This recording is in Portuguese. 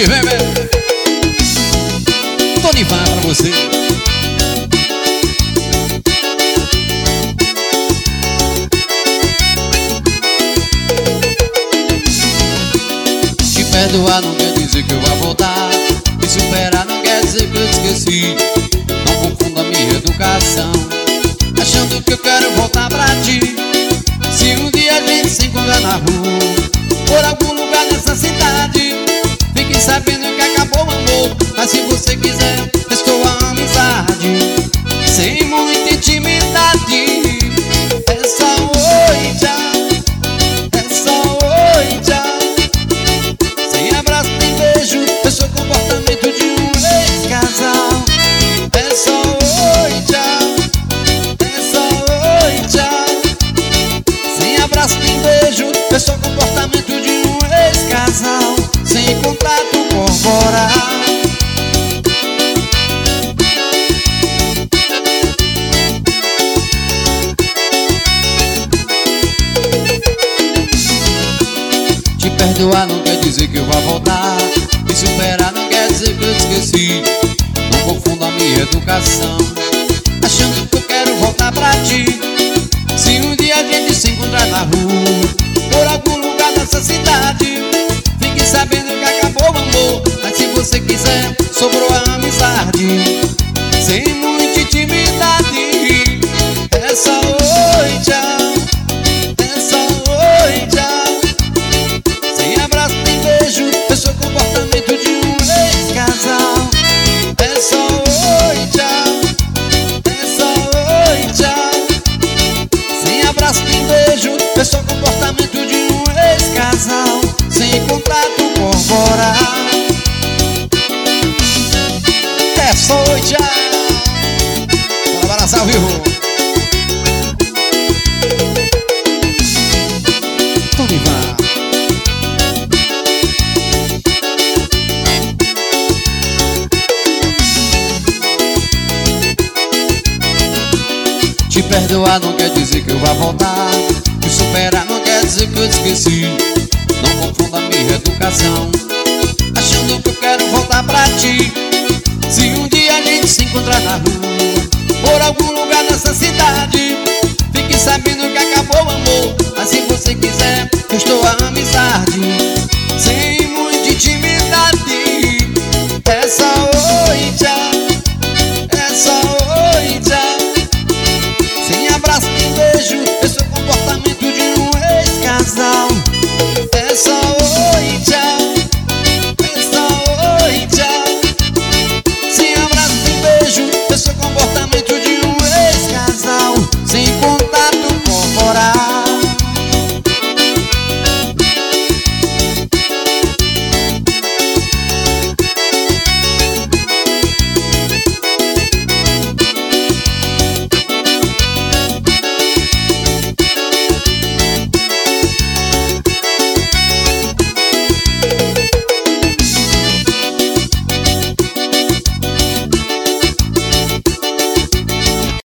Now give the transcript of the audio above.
Pode ver, velho. Tonivan pra você. Te perdoar não quer dizer que eu vá voltar. Me superar não quer dizer que eu te esqueci. Não confunda minha educação, achando que eu quero voltar pra ti. Se um dia a gente se encontrar na rua, por algum lugar nessa cidade, fique sabendo que acabou o amor. Mas se você quiser, restou a amizade, sem muita intimidade. É só oi, tchau. É só oi, tchau. Sem abraço nem beijo, eu sou comportamento de um ex-casal. É só oi, tchau. É só oi, tchau. Sem abraço nem beijo, eu sou comportamento de um ex-casal, sem contato corporal. Te perdoar não quer dizer que eu vá voltar. Me superar não quer dizer que eu te esqueci. Não confunda a minha educação, achando que eu quero voltar pra ti. Se um dia a gente se encontrar na rua, por algum lugar dessa cidade, fique sabendo que acabou o amor. Mas se você quiser, sobrou a amizade, sem muita intimidade. É só oi, tchau. É só oi, tchau. Sem abraço nem beijo, eu sou comportamento de um ex-casal. É só oi, tchau. É só oi, tchau. Sem abraço nem beijo, eu sou comportamento de um ex-casal, sem contato corporal. É só oi, tchau. Bora abraçar, viu? Tonivan. Te perdoar não quer dizer que eu vá voltar. Me superar não quer dizer que eu te esqueci. Não confunda minha educação, achando que eu quero voltar pra ti. Se um dia a gente se encontrar na rua, por algum lugar